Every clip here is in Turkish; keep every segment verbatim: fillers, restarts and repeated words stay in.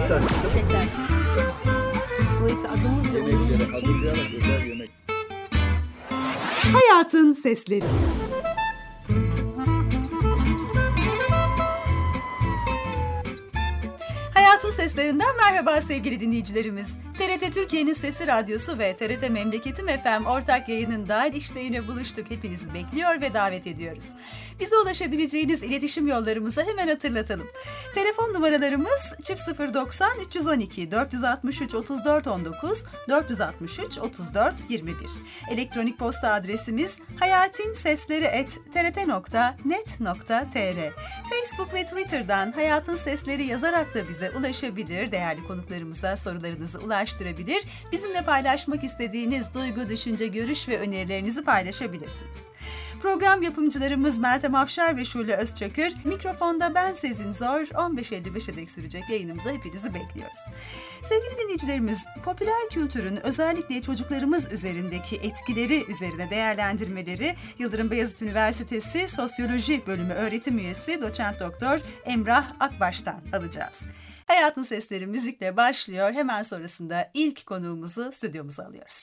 Köfte. Köpekler. Dolayısıyla adımızla Yemeklere uyumlu için hazırlayarak özel yemek. Hayatın Sesleri. Hayatın Seslerinden merhaba sevgili dinleyicilerimiz. T R T Türkiye'nin Sesi Radyosu ve T R T Memleketim F M ortak yayınında işte yine buluştuk. Hepinizi bekliyor ve davet ediyoruz. Bize ulaşabileceğiniz iletişim yollarımızı hemen hatırlatalım. Telefon numaralarımız çift sıfır doksan üç on iki dört altı üç otuz dört on dokuz dört altı üç otuz dört yirmi bir. Elektronik posta adresimiz hayatinsesleri at t r t nokta net nokta t r. Facebook ve Twitter'dan Hayatın Sesleri yazarak da bize ulaşabilir. Değerli konuklarımıza sorularınızı ulaştırabilir. Bizimle paylaşmak istediğiniz duygu, düşünce, görüş ve önerilerinizi paylaşabilirsiniz. Program yapımcılarımız Meltem Afşar ve Şule Özçakır. Mikrofonda ben Sezin Zor. on beş elli beşe dek sürecek yayınımıza hepinizi bekliyoruz. Sevgili dinleyicilerimiz, popüler kültürün özellikle çocuklarımız üzerindeki etkileri üzerine değerlendirmeleri Yıldırım Beyazıt Üniversitesi Sosyoloji Bölümü öğretim üyesi Doçent Doktor Emrah Akbaş'tan alacağız. Hayatın Sesleri müzikle başlıyor. Hemen sonrasında ilk konuğumuzu stüdyomuza alıyoruz.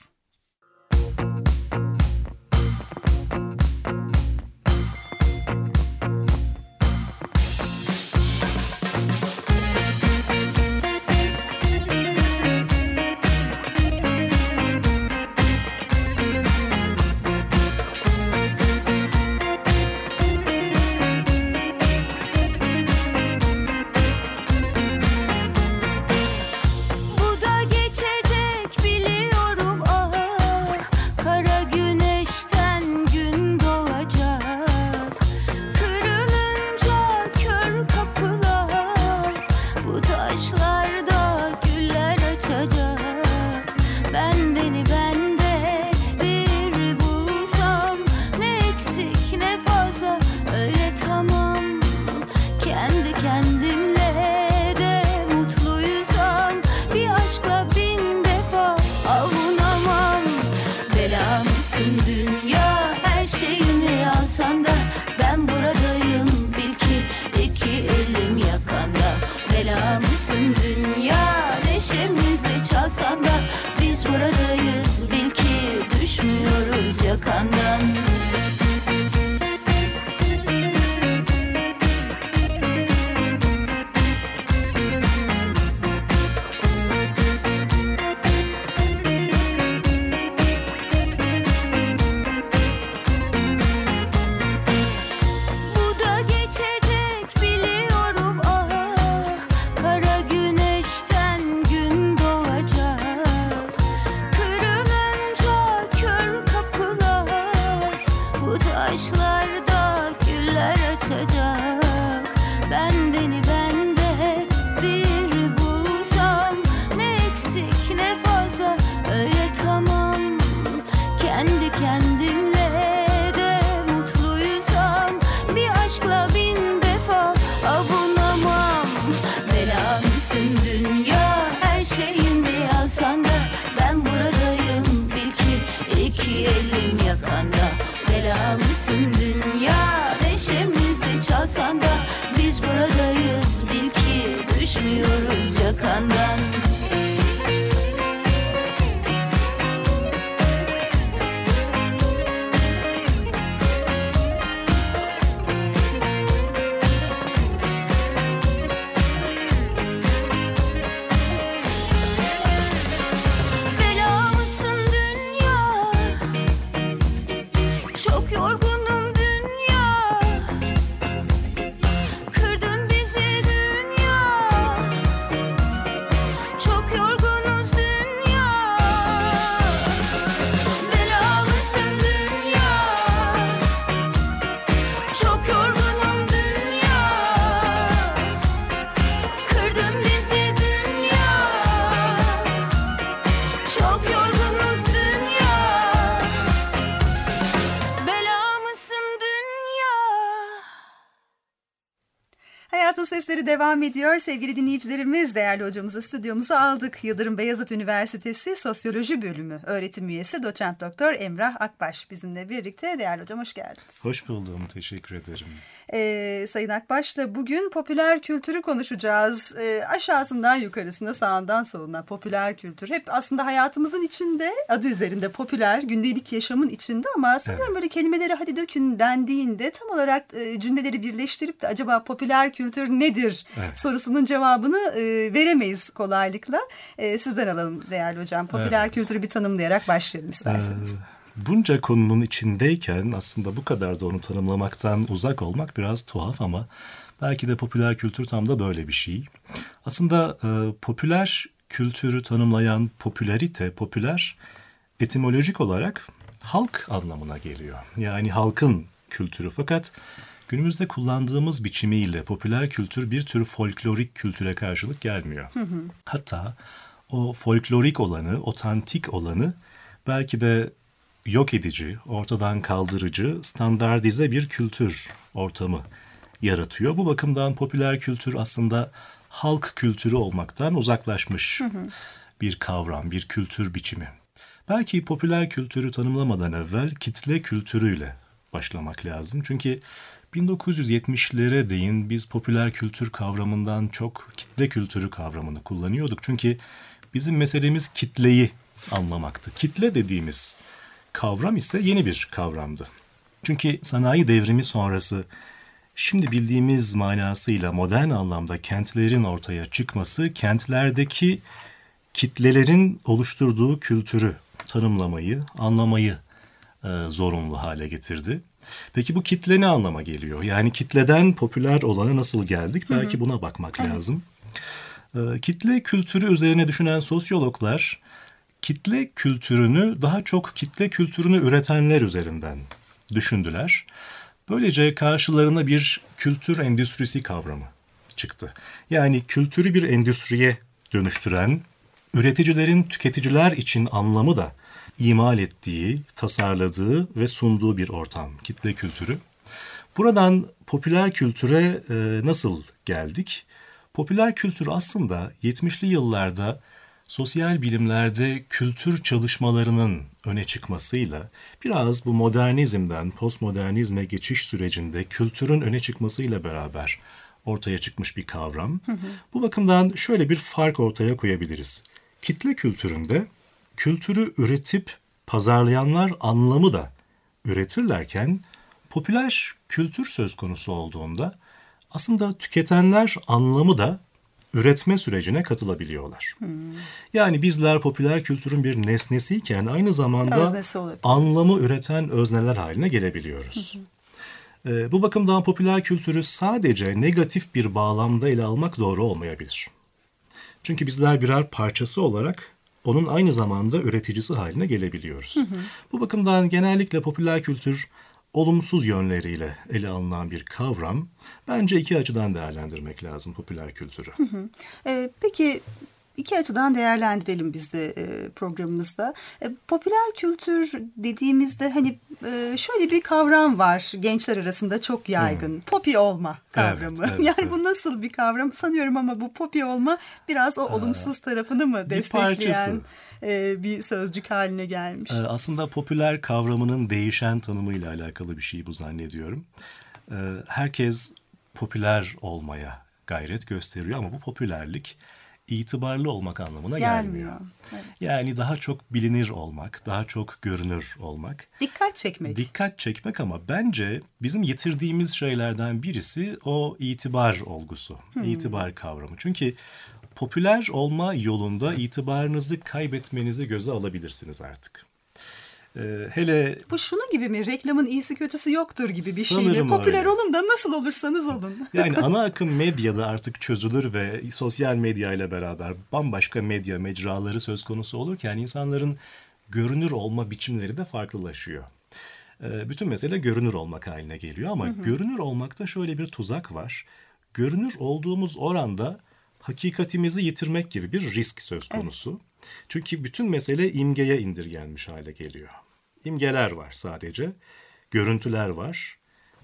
Hayatın Sesleri devam ediyor. Sevgili dinleyicilerimiz, değerli hocamızı stüdyomuza aldık. Yıldırım Beyazıt Üniversitesi Sosyoloji Bölümü öğretim üyesi doçent doktor Emrah Akbaş bizimle birlikte. Değerli hocam, hoş geldiniz. Hoş buldum, teşekkür ederim. Ee, Sayın Akbaş'la bugün popüler kültürü konuşacağız. Ee, aşağısından yukarısına, sağından soluna popüler kültür. Hep aslında hayatımızın içinde, adı üzerinde popüler, gündelik yaşamın içinde ama sanıyorum evet. Böyle kelimeleri hadi dökün dendiğinde tam olarak e, cümleleri birleştirip de acaba popüler kültür nedir evet. sorusunun cevabını e, veremeyiz kolaylıkla. E, sizden alalım değerli hocam. Popüler evet. kültürü bir tanımlayarak başlayalım isterseniz. Ee, bunca konunun içindeyken aslında bu kadar da onu tanımlamaktan uzak olmak biraz tuhaf ama belki de popüler kültür tam da böyle bir şey. Aslında e, popüler kültürü tanımlayan popülerite, popüler etimolojik olarak halk anlamına geliyor. Yani halkın kültürü, fakat günümüzde kullandığımız biçimiyle popüler kültür bir tür folklorik kültüre karşılık gelmiyor. Hı hı. Hatta o folklorik olanı, otantik olanı belki de yok edici, ortadan kaldırıcı, standartize bir kültür ortamı yaratıyor. Bu bakımdan popüler kültür aslında halk kültürü olmaktan uzaklaşmış hı hı. bir kavram, bir kültür biçimi. Belki popüler kültürü tanımlamadan evvel kitle kültürüyle başlamak lazım. Çünkü bin dokuz yüz yetmişlere değin biz popüler kültür kavramından çok kitle kültürü kavramını kullanıyorduk. Çünkü bizim meselemiz kitleyi anlamaktı. Kitle dediğimiz kavram ise yeni bir kavramdı. Çünkü sanayi devrimi sonrası şimdi bildiğimiz manasıyla modern anlamda kentlerin ortaya çıkması, kentlerdeki kitlelerin oluşturduğu kültürü tanımlamayı, anlamayı e, zorunlu hale getirdi. Peki bu kitle ne anlama geliyor? Yani kitleden popüler olana nasıl geldik? Belki hı hı. buna bakmak evet. lazım. E, kitle kültürü üzerine düşünen sosyologlar kitle kültürünü daha çok kitle kültürünü üretenler üzerinden düşündüler. Böylece karşılarına bir kültür endüstrisi kavramı çıktı. Yani kültürü bir endüstriye dönüştüren, üreticilerin tüketiciler için anlamı da imal ettiği, tasarladığı ve sunduğu bir ortam, kitle kültürü. Buradan popüler kültüre e, nasıl geldik? Popüler kültür aslında yetmişli yıllarda sosyal bilimlerde kültür çalışmalarının öne çıkmasıyla, biraz bu modernizmden postmodernizme geçiş sürecinde kültürün öne çıkmasıyla beraber ortaya çıkmış bir kavram. Hı hı. Bu bakımdan şöyle bir fark ortaya koyabiliriz. Kitle kültüründe kültürü üretip pazarlayanlar anlamı da üretirlerken popüler kültür söz konusu olduğunda aslında tüketenler anlamı da üretme sürecine katılabiliyorlar. Hmm. Yani bizler popüler kültürün bir nesnesiyken aynı zamanda anlamı üreten özneler haline gelebiliyoruz. Hmm. Ee, bu bakımdan popüler kültürü sadece negatif bir bağlamda ele almak doğru olmayabilir. Çünkü bizler birer parçası olarak onun aynı zamanda üreticisi haline gelebiliyoruz. Hı hı. Bu bakımdan genellikle popüler kültür olumsuz yönleriyle ele alınan bir kavram. Bence iki açıdan değerlendirmek lazım popüler kültürü. Hı hı. Ee, peki iki açıdan değerlendirelim biz de e, programımızda. E, popüler kültür dediğimizde hani e, şöyle bir kavram var gençler arasında çok yaygın. Hmm. Popi olma kavramı. Evet, evet, yani evet. Bu nasıl bir kavram sanıyorum ama bu popi olma biraz o olumsuz tarafını mı destekleyen bir, bir sözcük haline gelmiş? Aslında popüler kavramının değişen tanımıyla alakalı bir şey bu zannediyorum. Herkes popüler olmaya gayret gösteriyor ama bu popülerlik itibarlı olmak anlamına gelmiyor. gelmiyor. Evet. Yani daha çok bilinir olmak, daha çok görünür olmak. Dikkat çekmek. Dikkat çekmek ama bence bizim yitirdiğimiz şeylerden birisi o itibar olgusu, hmm. itibar kavramı. Çünkü popüler olma yolunda itibarınızı kaybetmenizi göze alabilirsiniz artık. Ee, hele bu şunun gibi mi? Reklamın iyisi kötüsü yoktur gibi bir şey mi? Popüler öyle. Olun da nasıl olursanız olun. Yani ana akım medyada artık çözülür ve sosyal medya ile beraber bambaşka medya mecraları söz konusu olurken insanların görünür olma biçimleri de farklılaşıyor. Ee, bütün mesele görünür olmak haline geliyor ama hı hı. görünür olmakta şöyle bir tuzak var. Görünür olduğumuz oranda hakikatimizi yitirmek gibi bir risk söz konusu. Evet. Çünkü bütün mesele imgeye indirgenmiş hale geliyor. İmgeler var sadece, görüntüler var.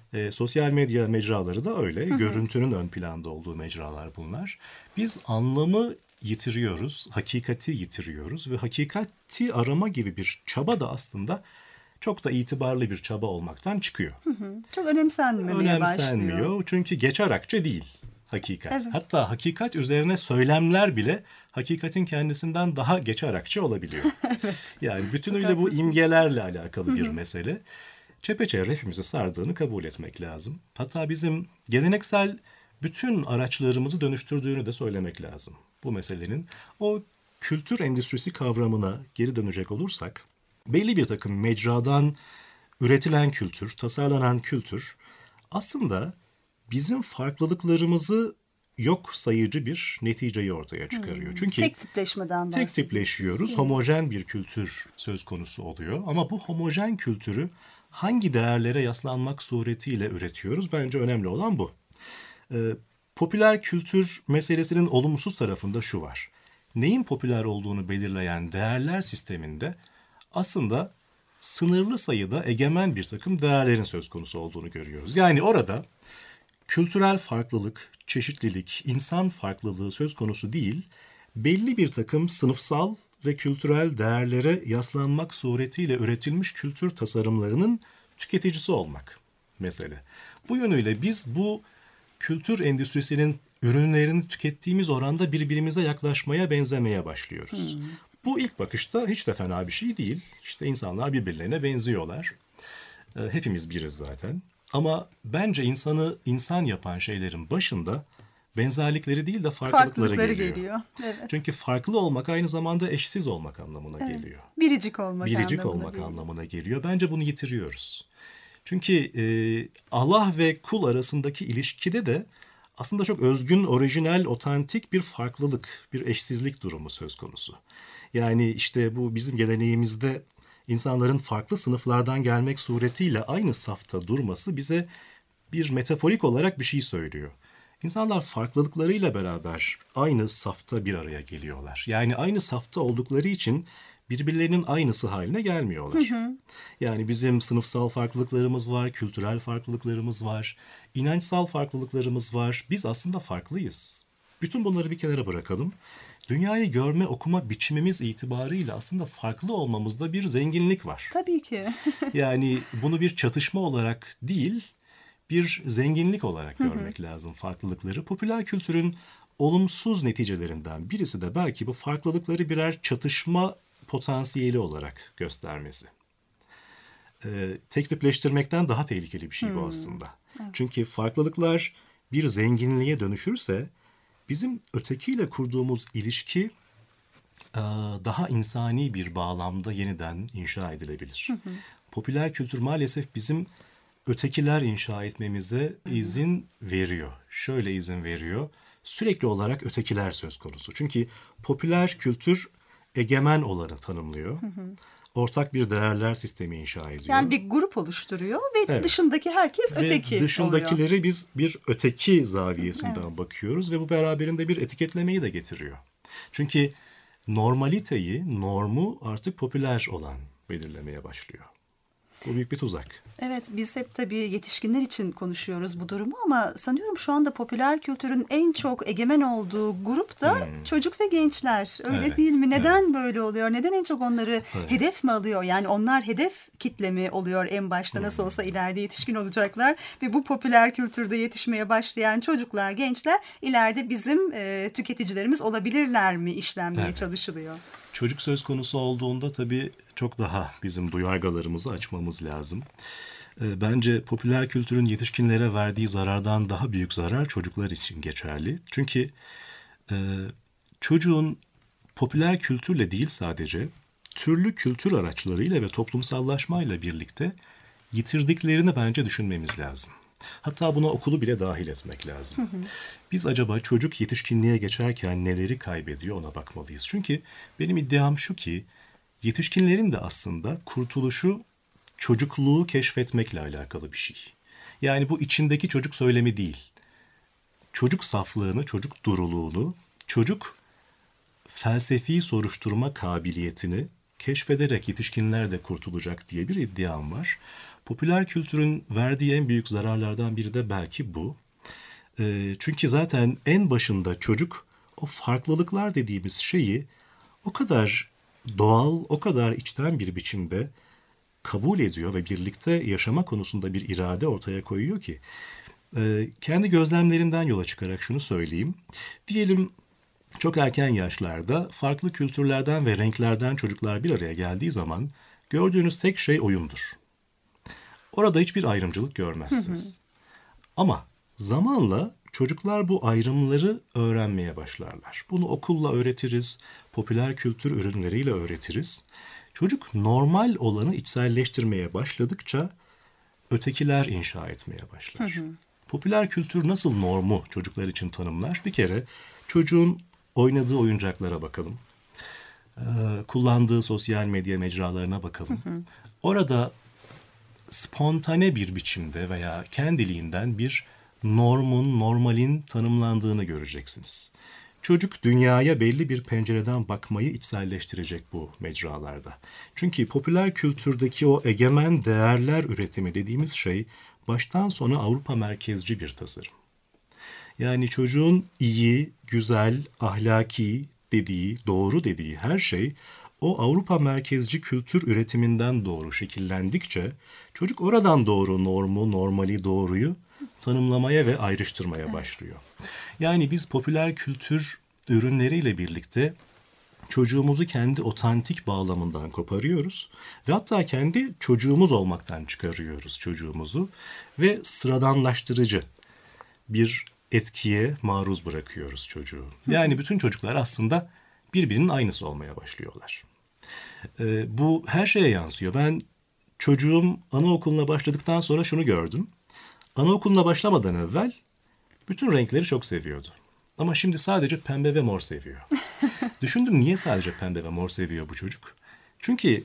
E, sosyal medya mecraları da öyle. Hı hı. Görüntünün ön planda olduğu mecralar bunlar. Biz anlamı yitiriyoruz, hakikati yitiriyoruz ve hakikati arama gibi bir çaba da aslında çok da itibarlı bir çaba olmaktan çıkıyor. Hı hı. Çok önemsenmemeye başlıyor. Önemsenmiyor çünkü geçer akçe değil hakikat. Evet. Hatta hakikat üzerine söylemler bile hakikatin kendisinden daha geçer akçe olabiliyor. Evet. Yani bütünüyle bu imgelerle alakalı bir mesele. Çepeçevre hepimizi sardığını kabul etmek lazım. Hatta bizim geleneksel bütün araçlarımızı dönüştürdüğünü de söylemek lazım. Bu meselenin o kültür endüstrisi kavramına geri dönecek olursak, belli bir takım mecradan üretilen kültür, tasarlanan kültür aslında bizim farklılıklarımızı yok sayıcı bir neticeyi ortaya çıkarıyor. Hmm, Çünkü tek tipleşmeden tek tipleşiyoruz, homojen bir kültür söz konusu oluyor. Ama bu homojen kültürü hangi değerlere yaslanmak suretiyle üretiyoruz? Bence önemli olan bu. Ee, popüler kültür meselesinin olumsuz tarafında şu var. Neyin popüler olduğunu belirleyen değerler sisteminde aslında sınırlı sayıda egemen bir takım değerlerin söz konusu olduğunu görüyoruz. Yani orada kültürel farklılık, çeşitlilik, insan farklılığı söz konusu değil, belli bir takım sınıfsal ve kültürel değerlere yaslanmak suretiyle üretilmiş kültür tasarımlarının tüketicisi olmak mesele. Bu yönüyle biz bu kültür endüstrisinin ürünlerini tükettiğimiz oranda birbirimize yaklaşmaya, benzemeye başlıyoruz. Hmm. Bu ilk bakışta hiç de fena bir şey değil. İşte insanlar birbirlerine benziyorlar. Hepimiz biriz zaten. Ama bence insanı insan yapan şeylerin başında benzerlikleri değil de farklılıkları, farklılıkları geliyor. geliyor. Evet. Çünkü farklı olmak aynı zamanda eşsiz olmak anlamına evet. geliyor. Biricik olmak Biricik anlamına olmak geliyor. anlamına geliyor. Bence bunu yitiriyoruz. Çünkü e, Allah ve kul arasındaki ilişkide de aslında çok özgün, orijinal, otantik bir farklılık, bir eşsizlik durumu söz konusu. Yani işte bu bizim geleneğimizde insanların farklı sınıflardan gelmek suretiyle aynı safta durması bize bir metaforik olarak bir şey söylüyor. İnsanlar farklılıklarıyla beraber aynı safta bir araya geliyorlar. Yani aynı safta oldukları için birbirlerinin aynısı haline gelmiyorlar. Hı hı. Yani bizim sınıfsal farklılıklarımız var, kültürel farklılıklarımız var, inançsal farklılıklarımız var. Biz aslında farklıyız. Bütün bunları bir kenara bırakalım. Dünyayı görme, okuma biçimimiz itibarıyla aslında farklı olmamızda bir zenginlik var. Tabii ki. Yani bunu bir çatışma olarak değil, bir zenginlik olarak görmek hı hı. lazım farklılıkları. Popüler kültürün olumsuz neticelerinden birisi de belki bu farklılıkları birer çatışma potansiyeli olarak göstermesi. Ee, tek tipleştirmekten daha tehlikeli bir şey bu aslında. Hmm, evet. Çünkü farklılıklar bir zenginliğe dönüşürse bizim ötekiyle kurduğumuz ilişki daha insani bir bağlamda yeniden inşa edilebilir. Hı hı. Popüler kültür maalesef bizim ötekiler inşa etmemize hı hı. izin veriyor. Şöyle izin veriyor. Sürekli olarak ötekiler söz konusu. Çünkü popüler kültür egemen olanı tanımlıyor. Hı hı. Ortak bir değerler sistemi inşa ediyor. Yani bir grup oluşturuyor ve evet. dışındaki herkes ve öteki dışındakileri oluyor. Biz bir öteki zaviyesinden evet. bakıyoruz ve bu beraberinde bir etiketlemeyi de getiriyor. Çünkü normaliteyi, normu artık popüler olan belirlemeye başlıyor. Bu büyük bir tuzak. Evet, biz hep tabii yetişkinler için konuşuyoruz bu durumu ama sanıyorum şu anda popüler kültürün en çok egemen olduğu grup da hmm. çocuk ve gençler. Öyle evet, değil mi? Neden evet. böyle oluyor? Neden en çok onları evet. hedef mi alıyor? Yani onlar hedef kitle mi oluyor en başta? Hmm. Nasıl olsa ileride yetişkin olacaklar ve bu popüler kültürde yetişmeye başlayan çocuklar, gençler ileride bizim e, tüketicilerimiz olabilirler mi işlenmeye evet. çalışılıyor? Çocuk söz konusu olduğunda tabii çok daha bizim duyargalarımızı açmamız lazım. Bence popüler kültürün yetişkinlere verdiği zarardan daha büyük zarar çocuklar için geçerli. Çünkü çocuğun popüler kültürle değil sadece türlü kültür araçlarıyla ve toplumsallaşmayla birlikte yitirdiklerini bence düşünmemiz lazım. Hatta buna okulu bile dahil etmek lazım. Hı hı. Biz acaba çocuk yetişkinliğe geçerken neleri kaybediyor ona bakmalıyız. Çünkü benim iddiam şu ki yetişkinlerin de aslında kurtuluşu çocukluğu keşfetmekle alakalı bir şey. Yani bu içindeki çocuk söylemi değil. Çocuk saflığını, çocuk duruluğunu, çocuk felsefi soruşturma kabiliyetini keşfederek yetişkinler de kurtulacak diye bir iddiam var. Popüler kültürün verdiği en büyük zararlardan biri de belki bu. E, çünkü zaten en başında çocuk o farklılıklar dediğimiz şeyi o kadar doğal, o kadar içten bir biçimde kabul ediyor ve birlikte yaşama konusunda bir irade ortaya koyuyor ki e, kendi gözlemlerimden yola çıkarak şunu söyleyeyim. Diyelim çok erken yaşlarda farklı kültürlerden ve renklerden çocuklar bir araya geldiği zaman gördüğünüz tek şey oyundur. Orada hiçbir ayrımcılık görmezsiniz. Hı hı. Ama zamanla çocuklar bu ayrımları öğrenmeye başlarlar. Bunu okulla öğretiriz, popüler kültür ürünleriyle öğretiriz. Çocuk normal olanı içselleştirmeye başladıkça ötekiler inşa etmeye başlar. Hı hı. Popüler kültür nasıl normu çocuklar için tanımlar? Bir kere çocuğun oynadığı oyuncaklara bakalım. Ee, kullandığı sosyal medya mecralarına bakalım. Hı hı. Orada spontane bir biçimde veya kendiliğinden bir normun, normalin tanımlandığını göreceksiniz. Çocuk dünyaya belli bir pencereden bakmayı içselleştirecek bu mecralarda. Çünkü popüler kültürdeki o egemen değerler üretimi dediğimiz şey baştan sona Avrupa merkezci bir tasarım. Yani çocuğun iyi, güzel, ahlaki dediği, doğru dediği her şey o Avrupa merkezci kültür üretiminden doğru şekillendikçe çocuk oradan doğru normu, normali, doğruyu tanımlamaya ve ayrıştırmaya başlıyor. Yani biz popüler kültür ürünleriyle birlikte çocuğumuzu kendi otantik bağlamından koparıyoruz ve hatta kendi çocuğumuz olmaktan çıkarıyoruz çocuğumuzu ve sıradanlaştırıcı bir etkiye maruz bırakıyoruz çocuğu. Yani bütün çocuklar aslında birbirinin aynısı olmaya başlıyorlar. Ee, bu her şeye yansıyor. Ben çocuğum anaokuluna başladıktan sonra şunu gördüm. Anaokuluna başlamadan evvel bütün renkleri çok seviyordu. Ama şimdi sadece pembe ve mor seviyor. Düşündüm, niye sadece pembe ve mor seviyor bu çocuk? Çünkü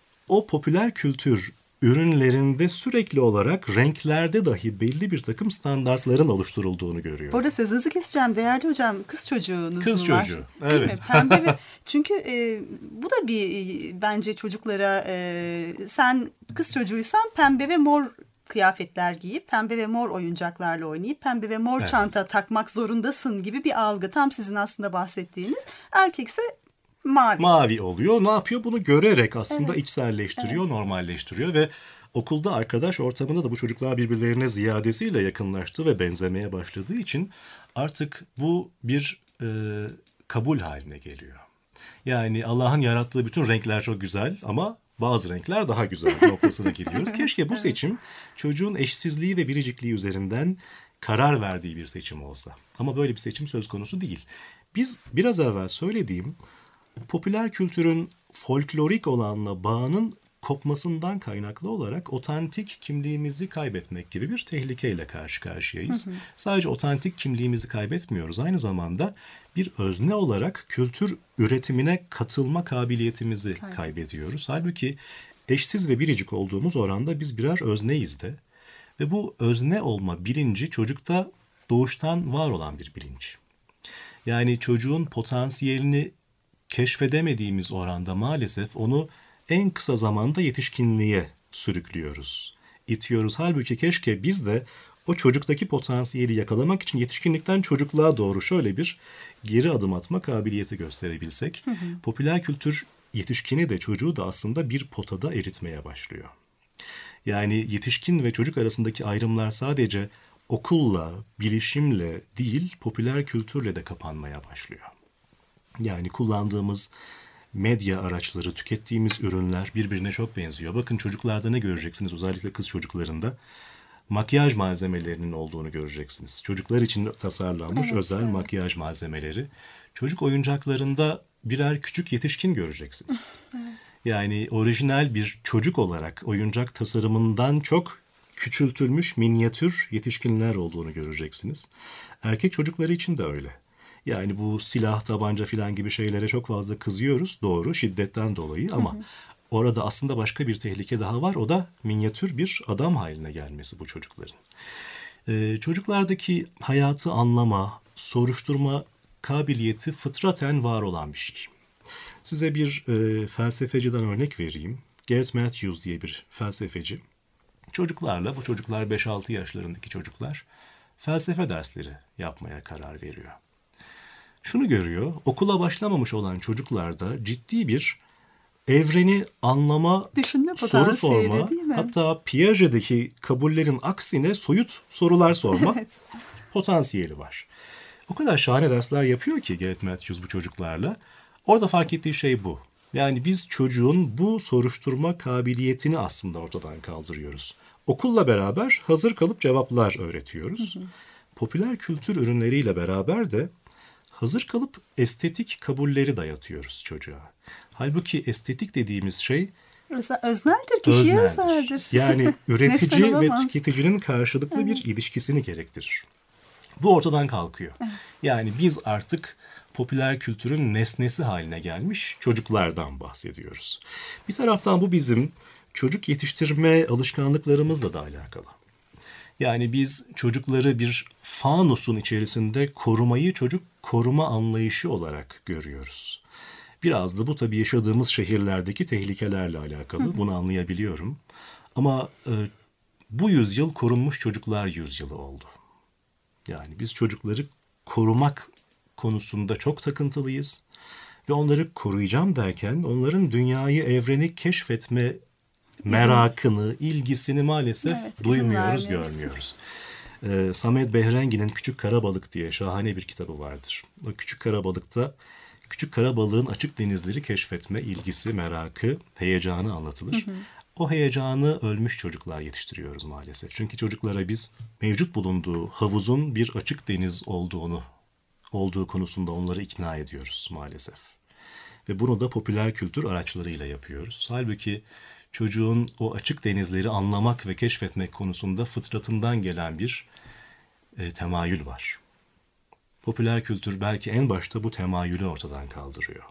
o popüler kültür ürünlerinde sürekli olarak renklerde dahi belli bir takım standartların oluşturulduğunu görüyor. Bu arada sözünüzü keseceğim değerli hocam. Kız çocuğunuz Kız var. çocuğu, evet. Değil mi? Pembe ve çünkü e, bu da bir e, bence çocuklara e, sen kız çocuğuysan pembe ve mor kıyafetler giyip pembe ve mor oyuncaklarla oynayıp pembe ve mor evet. çanta takmak zorundasın gibi bir algı. Tam sizin aslında bahsettiğiniz. Erkekse mavi. Mavi oluyor. Ne yapıyor? Bunu görerek aslında evet. içselleştiriyor, evet. normalleştiriyor ve okulda arkadaş ortamında da bu çocuklar birbirlerine ziyadesiyle yakınlaştı ve benzemeye başladığı için artık bu bir e, kabul haline geliyor. Yani Allah'ın yarattığı bütün renkler çok güzel ama bazı renkler daha güzel noktasına gidiyoruz. Keşke bu seçim çocuğun eşsizliği ve biricikliği üzerinden karar verdiği bir seçim olsa. Ama böyle bir seçim söz konusu değil. Biz biraz evvel söylediğim popüler kültürün folklorik olanla bağının kopmasından kaynaklı olarak otantik kimliğimizi kaybetmek gibi bir tehlikeyle karşı karşıyayız. Hı hı. Sadece otantik kimliğimizi kaybetmiyoruz. Aynı zamanda bir özne olarak kültür üretimine katılma kabiliyetimizi Kaybet. kaybediyoruz. Halbuki eşsiz ve biricik olduğumuz oranda biz birer özneyiz de. Ve bu özne olma bilinci çocukta doğuştan var olan bir bilinç. Yani çocuğun potansiyelini keşfedemediğimiz oranda maalesef onu en kısa zamanda yetişkinliğe sürüklüyoruz, itiyoruz. Halbuki keşke biz de o çocuktaki potansiyeli yakalamak için yetişkinlikten çocukluğa doğru şöyle bir geri adım atma kabiliyeti gösterebilsek. Hı hı. Popüler kültür yetişkini de çocuğu da aslında bir potada eritmeye başlıyor. Yani yetişkin ve çocuk arasındaki ayrımlar sadece okulla, bilişimle değil, popüler kültürle de kapanmaya başlıyor. Yani kullandığımız medya araçları, tükettiğimiz ürünler birbirine çok benziyor. Bakın çocuklarda ne göreceksiniz? Özellikle kız çocuklarında makyaj malzemelerinin olduğunu göreceksiniz. Çocuklar için tasarlanmış evet, özel evet. makyaj malzemeleri. Çocuk oyuncaklarında birer küçük yetişkin göreceksiniz. Evet. Yani orijinal bir çocuk olarak oyuncak tasarımından çok küçültülmüş minyatür yetişkinler olduğunu göreceksiniz. Erkek çocukları için de öyle. Yani bu silah, tabanca filan gibi şeylere çok fazla kızıyoruz. Doğru, şiddetten dolayı ama hı hı. orada aslında başka bir tehlike daha var. O da minyatür bir adam haline gelmesi bu çocukların. Ee, çocuklardaki hayatı anlama, soruşturma kabiliyeti fıtraten var olan bir şey. Size bir e, felsefeciden örnek vereyim. Gareth Matthews diye bir felsefeci. Çocuklarla, bu çocuklar beş altı yaşlarındaki çocuklar, felsefe dersleri yapmaya karar veriyor. Şunu görüyor, okula başlamamış olan çocuklarda ciddi bir evreni anlama, düşünme soru sorma, değil mi? hatta Piaget'deki kabullerin aksine soyut sorular sorma Evet. potansiyeli var. O kadar şahane dersler yapıyor ki Gareth Matthews bu çocuklarla. Orada fark ettiği şey bu. Yani biz çocuğun bu soruşturma kabiliyetini aslında ortadan kaldırıyoruz. Okulla beraber hazır kalıp cevaplar öğretiyoruz. Hı hı. Popüler kültür ürünleriyle beraber de hazır kalıp estetik kabulleri dayatıyoruz çocuğa. Halbuki estetik dediğimiz şey Öz, özneldir, kişiye özneldir. özeldir. Yani üretici ve olamaz. tüketicinin karşılıklı Evet. bir ilişkisini gerektirir. Bu ortadan kalkıyor. Evet. Yani biz artık popüler kültürün nesnesi haline gelmiş çocuklardan bahsediyoruz. Bir taraftan bu bizim çocuk yetiştirme alışkanlıklarımızla da alakalı. Yani biz çocukları bir fanusun içerisinde korumayı çocuk koruma anlayışı olarak görüyoruz. Biraz da bu tabii yaşadığımız şehirlerdeki tehlikelerle alakalı. Bunu anlayabiliyorum. Ama e, bu yüzyıl korunmuş çocuklar yüzyılı oldu. Yani biz çocukları korumak konusunda çok takıntılıyız. Ve onları koruyacağım derken onların dünyayı, evreni keşfetme merakını, ilgisini maalesef Evet, duymuyoruz, vermiyoruz. görmüyoruz. Ee, Samet Behrengi'nin Küçük Karabalık diye şahane bir kitabı vardır. O Küçük Karabalık'ta küçük karabalığın açık denizleri keşfetme ilgisi, merakı, heyecanı anlatılır. Hı hı. O heyecanı ölmüş çocuklar yetiştiriyoruz maalesef. Çünkü çocuklara biz mevcut bulunduğu havuzun bir açık deniz olduğunu, olduğu konusunda onları ikna ediyoruz maalesef. Ve bunu da popüler kültür araçlarıyla yapıyoruz. Halbuki çocuğun o açık denizleri anlamak ve keşfetmek konusunda fıtratından gelen bir e, temayül var. Popüler kültür belki en başta bu temayülü ortadan kaldırıyor.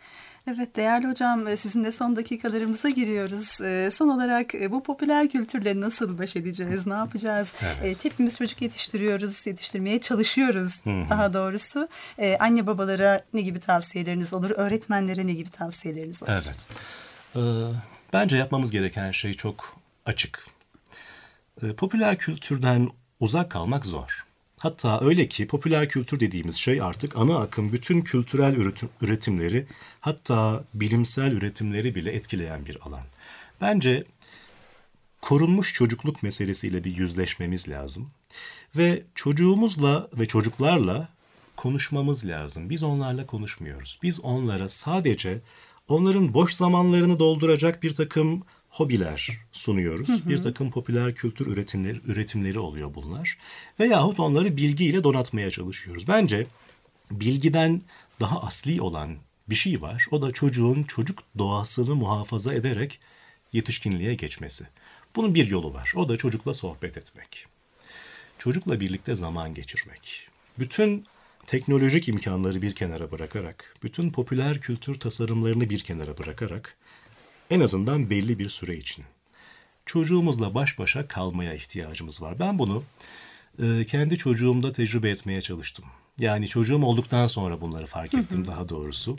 Evet değerli hocam, sizinle son dakikalarımıza giriyoruz. Son olarak bu popüler kültürle nasıl baş edeceğiz, ne yapacağız? Evet. Hepimiz çocuk yetiştiriyoruz, yetiştirmeye çalışıyoruz Hı-hı. daha doğrusu. Anne babalara ne gibi tavsiyeleriniz olur, öğretmenlere ne gibi tavsiyeleriniz olur? Evet, ee, bence yapmamız gereken şey çok açık. Ee, popüler kültürden uzak kalmak zor. Hatta öyle ki popüler kültür dediğimiz şey artık ana akım bütün kültürel üretim, üretimleri, hatta bilimsel üretimleri bile etkileyen bir alan. Bence korunmuş çocukluk meselesiyle bir yüzleşmemiz lazım. Ve çocuğumuzla ve çocuklarla konuşmamız lazım. Biz onlarla konuşmuyoruz. Biz onlara sadece onların boş zamanlarını dolduracak bir takım hobiler sunuyoruz. Hı hı. Bir takım popüler kültür üretimleri, üretimleri oluyor bunlar. Veyahut onları bilgiyle donatmaya çalışıyoruz. Bence bilgiden daha asli olan bir şey var. O da çocuğun çocuk doğasını muhafaza ederek yetişkinliğe geçmesi. Bunun bir yolu var. O da çocukla sohbet etmek. Çocukla birlikte zaman geçirmek. Bütün teknolojik imkanları bir kenara bırakarak, bütün popüler kültür tasarımlarını bir kenara bırakarak, en azından belli bir süre için çocuğumuzla baş başa kalmaya ihtiyacımız var. Ben bunu e, kendi çocuğumda tecrübe etmeye çalıştım. Yani çocuğum olduktan sonra bunları fark ettim, hı hı. daha doğrusu.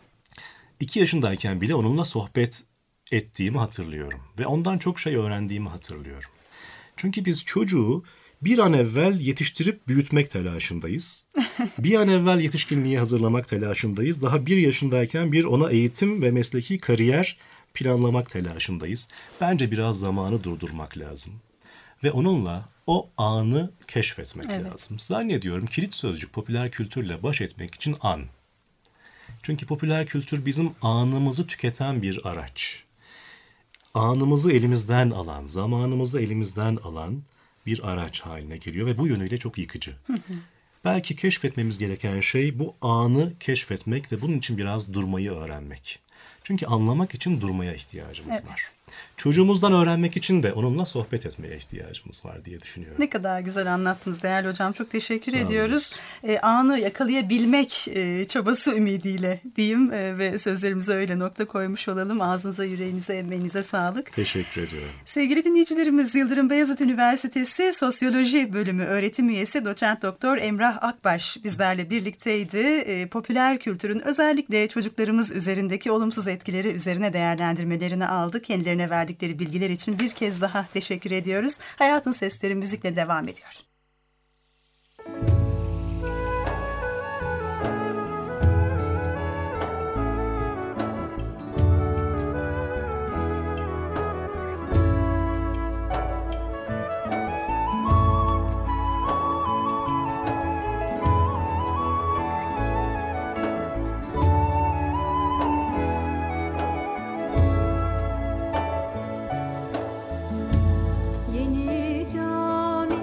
İki yaşındayken bile onunla sohbet ettiğimi hatırlıyorum. Ve ondan çok şey öğrendiğimi hatırlıyorum. Çünkü biz çocuğu bir an evvel yetiştirip büyütmek telaşındayız. Bir an evvel yetişkinliğe hazırlamak telaşındayız. Daha bir yaşındayken bir ona eğitim ve mesleki kariyer planlamak telaşındayız. Bence biraz zamanı durdurmak lazım. Ve onunla o anı keşfetmek evet. lazım. Zannediyorum kilit sözcük popüler kültürle baş etmek için an. Çünkü popüler kültür bizim anımızı tüketen bir araç. Anımızı elimizden alan, zamanımızı elimizden alan bir araç haline geliyor ve bu yönüyle çok yıkıcı. Hı hı. Belki keşfetmemiz gereken şey bu anı keşfetmek ve bunun için biraz durmayı öğrenmek. Çünkü anlamak için durmaya ihtiyacımız evet. var. çocuğumuzdan öğrenmek için de onunla sohbet etmeye ihtiyacımız var diye düşünüyorum. Ne kadar güzel anlattınız değerli hocam. Çok teşekkür Sağ ediyoruz. E, anı yakalayabilmek e, çabası ümidiyle diyeyim e, ve sözlerimize öyle nokta koymuş olalım. Ağzınıza, yüreğinize, emeğinize sağlık. Teşekkür ediyorum. Sevgili dinleyicilerimiz, Yıldırım Beyazıt Üniversitesi Sosyoloji Bölümü öğretim üyesi Doçent Doktor Emrah Akbaş bizlerle birlikteydi. E, popüler kültürün özellikle çocuklarımız üzerindeki olumsuz etkileri üzerine değerlendirmelerini aldık. Kendilerine verdikleri bilgiler için bir kez daha teşekkür ediyoruz. Hayatın Sesleri müzikle devam ediyor. Yeni cami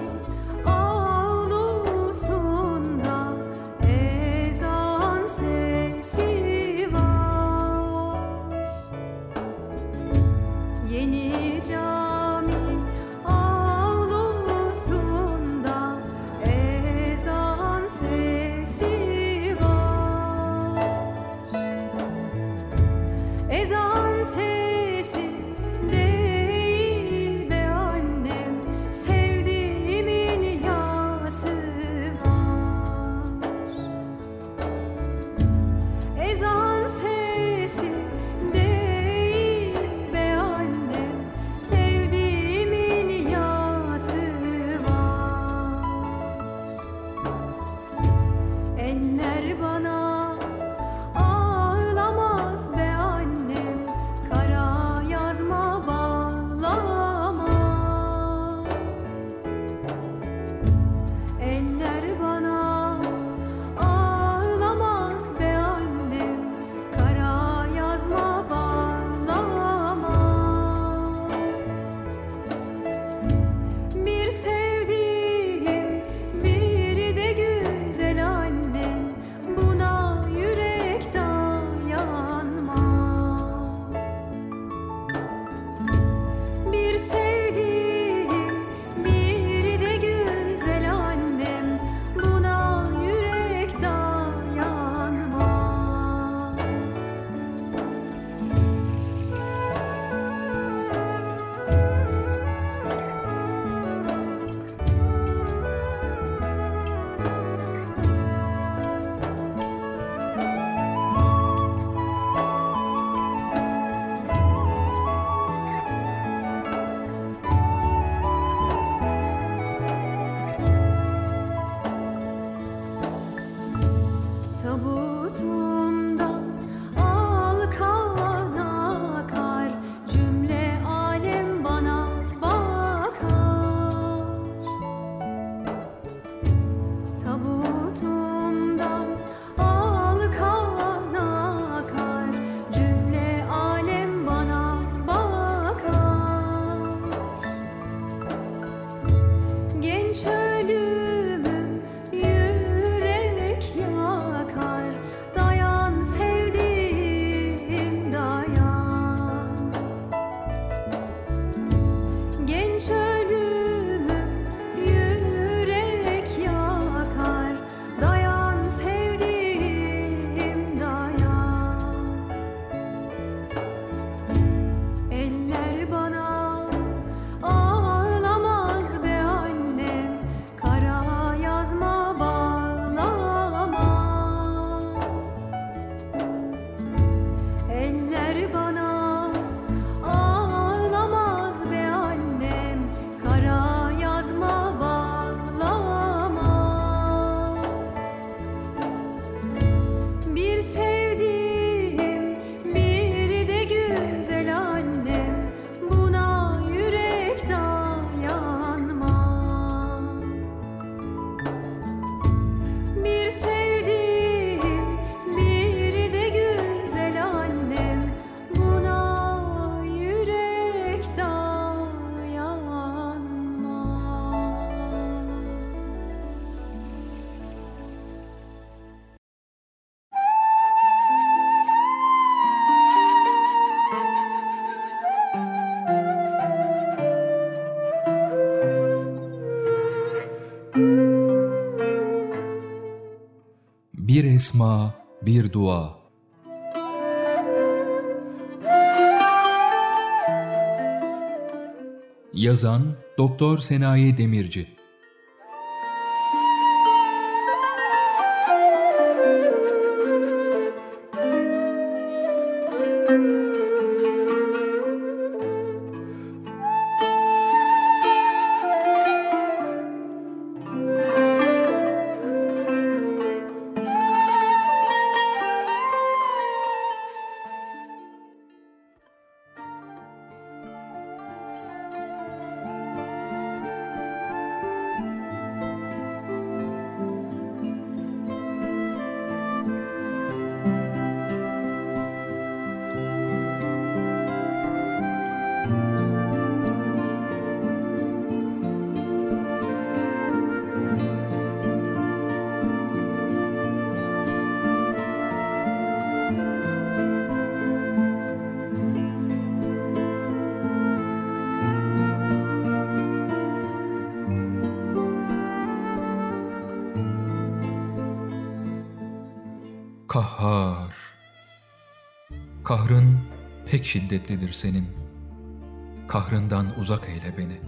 Kara bir esma, bir dua. Yazan Doktor Senayi Demirci. Kahhar. Kahrın pek şiddetlidir senin. Kahrından uzak eyle beni.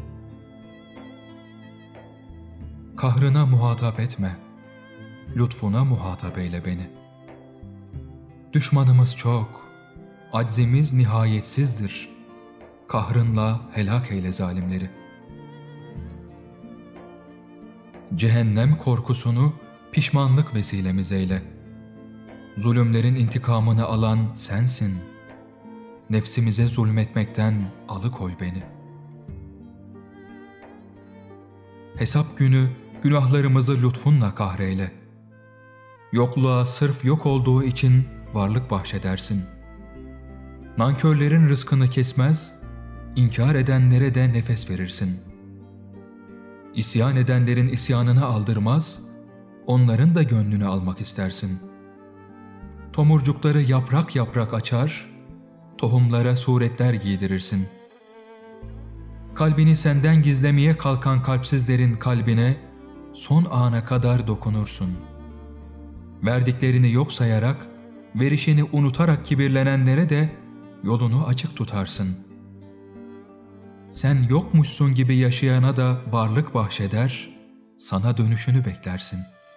Kahrına muhatap etme. Lütfuna muhatap eyle beni. Düşmanımız çok. Aczimiz nihayetsizdir. Kahrınla helak eyle zalimleri. Cehennem korkusunu pişmanlık vesilemiz eyle. Zulümlerin intikamını alan sensin. Nefsimize zulmetmekten alıkoy beni. Hesap günü günahlarımızı lütfunla kahreyle. Yokluğa sırf yok olduğu için varlık bahşedersin. Nankörlerin rızkını kesmez, inkar edenlere de nefes verirsin. İsyan edenlerin isyanını aldırmaz, onların da gönlünü almak istersin. Tomurcukları yaprak yaprak açar, tohumlara suretler giydirirsin. Kalbini senden gizlemeye kalkan kalpsizlerin kalbine son ana kadar dokunursun. Verdiklerini yok sayarak, verişini unutarak kibirlenenlere de yolunu açık tutarsın. Sen yokmuşsun gibi yaşayana da varlık bahşeder, sana dönüşünü beklersin.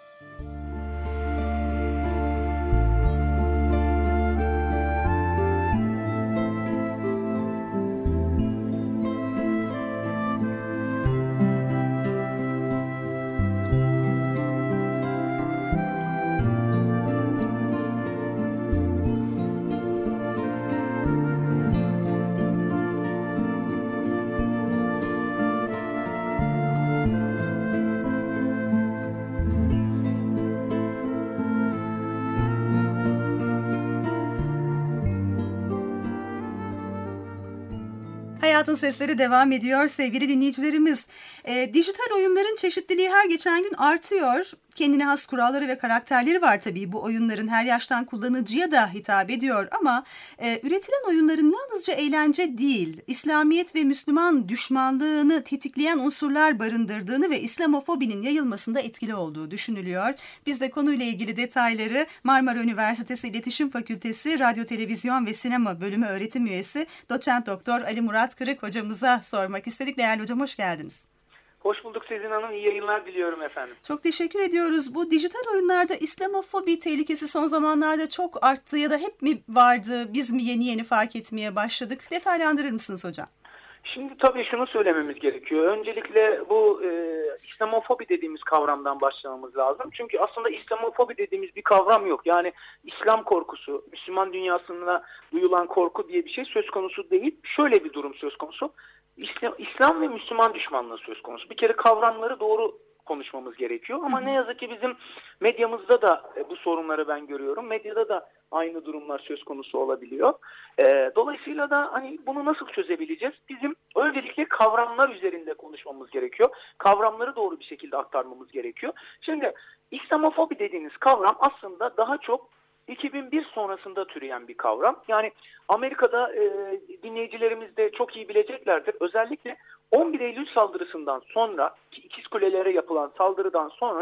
Hayatın Sesleri devam ediyor sevgili dinleyicilerimiz. E, dijital oyunların çeşitliliği her geçen gün artıyor. Kendine has kuralları ve karakterleri var tabii. Bu oyunların her yaştan kullanıcıya da hitap ediyor ama e, üretilen oyunların yalnızca eğlence değil, İslamiyet ve Müslüman düşmanlığını tetikleyen unsurlar barındırdığını ve İslamofobinin yayılmasında etkili olduğu düşünülüyor. Biz de konuyla ilgili detayları Marmara Üniversitesi İletişim Fakültesi Radyo, Televizyon ve Sinema Bölümü öğretim üyesi Doçent Doktor Ali Murat Kırık hocamıza sormak istedik. Değerli hocam, hoş geldiniz. Hoş bulduk Sezin Hanım. İyi yayınlar diliyorum efendim. Çok teşekkür ediyoruz. Bu dijital oyunlarda İslamofobi tehlikesi son zamanlarda çok arttı ya da hep mi vardı? Biz mi yeni yeni fark etmeye başladık? Detaylandırır mısınız hocam? Şimdi tabii şunu söylememiz gerekiyor. Öncelikle bu e, İslamofobi dediğimiz kavramdan başlamamız lazım. Çünkü aslında İslamofobi dediğimiz bir kavram yok. Yani İslam korkusu, Müslüman dünyasında duyulan korku diye bir şey söz konusu değil. Şöyle bir durum söz konusu. İslam, İslam ve Müslüman düşmanlığı söz konusu. Bir kere kavramları doğru konuşmamız gerekiyor. Ama ne yazık ki bizim medyamızda da bu sorunları ben görüyorum. Medyada da aynı durumlar söz konusu olabiliyor. E, dolayısıyla da hani bunu nasıl çözebileceğiz? Bizim öncelikle kavramlar üzerinde konuşmamız gerekiyor. Kavramları doğru bir şekilde aktarmamız gerekiyor. Şimdi İslamofobi dediğiniz kavram aslında daha çok iki bin bir sonrasında türeyen bir kavram. Yani Amerika'da e, dinleyicilerimiz de çok iyi bileceklerdir. Özellikle on bir Eylül saldırısından sonra, İkiz Kulelere yapılan saldırıdan sonra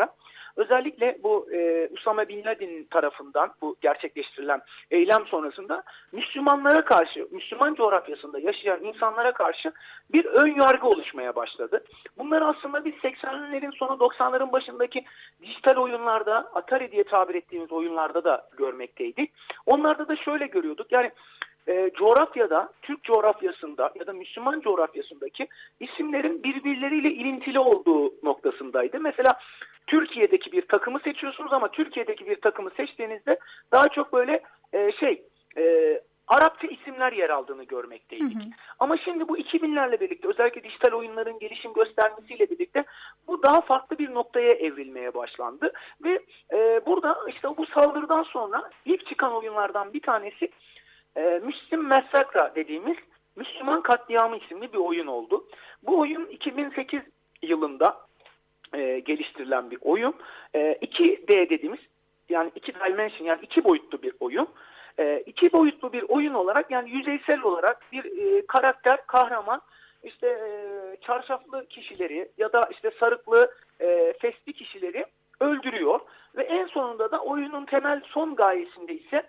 özellikle bu e, Usame Bin Laden tarafından bu gerçekleştirilen eylem sonrasında Müslümanlara karşı, Müslüman coğrafyasında yaşayan insanlara karşı bir ön yargı oluşmaya başladı. Bunları aslında biz seksenlerin sonu doksanların başındaki dijital oyunlarda, Atari diye tabir ettiğimiz oyunlarda da görmekteydik. Onlarda da şöyle görüyorduk. Yani e, coğrafyada, Türk coğrafyasında ya da Müslüman coğrafyasındaki isimlerin birbirleriyle ilintili olduğu noktasındaydı. Mesela Türkiye'deki bir takımı seçiyorsunuz ama Türkiye'deki bir takımı seçtiğinizde daha çok böyle e, şey e, Arapça isimler yer aldığını görmekteydik. Hı hı. Ama şimdi bu iki binlerle birlikte, özellikle dijital oyunların gelişim göstermesiyle birlikte bu daha farklı bir noktaya evrilmeye başlandı. Ve e, burada işte bu saldırıdan sonra ilk çıkan oyunlardan bir tanesi e, Müslim Massacre dediğimiz Müslüman Katliamı isimli bir oyun oldu. Bu oyun iki bin sekiz yılında e, geliştirilen bir oyun. E, iki D dediğimiz, yani iki dimension, yani iki boyutlu bir oyun. E, iki boyutlu bir oyun olarak, yani yüzeysel olarak bir e, karakter, kahraman, işte e, çarşaflı kişileri ya da işte sarıklı, e, fesli kişileri öldürüyor ve en sonunda da oyunun temel son gayesinde ise